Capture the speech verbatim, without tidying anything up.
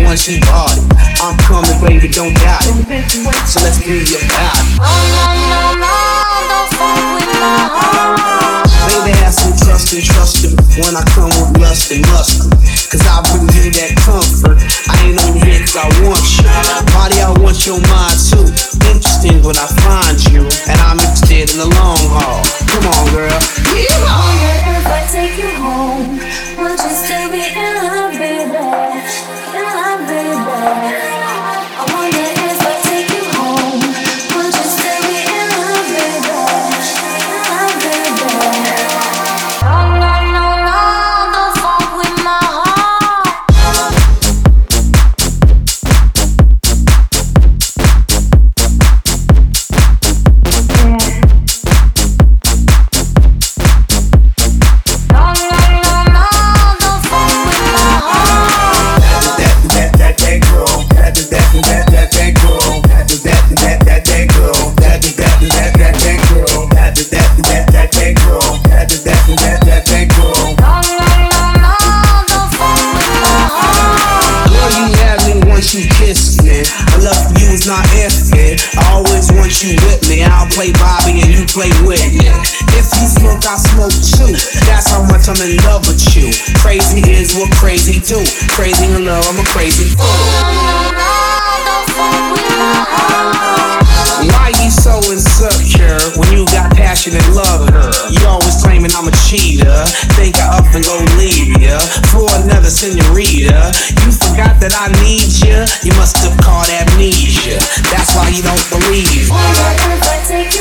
when she bought it. I'm coming, baby, don't doubt it. So let's be about it. Oh no, no, no, don't fuck with my heart. Baby, have some trust and trust him when I come with lust and mustard. Cause I bring you that comfort. I ain't on here cause I want you. Body, I want your mind too. Interesting when I find you. And I'm interested in the long haul. Come on, girl. Yeah. I wonder if I take you home, would you still be in love, baby? In love, baby. I wonder if I take you home, would you still be in love, baby? In love, baby. Oh no, no, no, don't fuck with my heart. No, no, no, no, don't fuck with my heart. That, that, that, that girl. That, that, that, that, that girl. That, that, that, that, that girl. That, that, that, that, that girl. That, that, that, that, that girl. That, that, that, that, that girl. No, no, no, no, don't fuck with my heart. Girl, you have me once you kiss me. I love for you is not infinite. I always want you with me. I'll play Bobby and you play with me. If you smoke, I smoke too. That's how much I'm in love with you. Crazy is what crazy do. Crazy in love, I'm a crazy fool. No, no, no, don't fuck with my heart. Why you so insecure when you got passion and love her? You always claiming I'm a cheater. Think I up and go leave ya for another senorita. You forgot that I need ya. You must have caught amnesia. That's why you don't believe. Wonder if I take you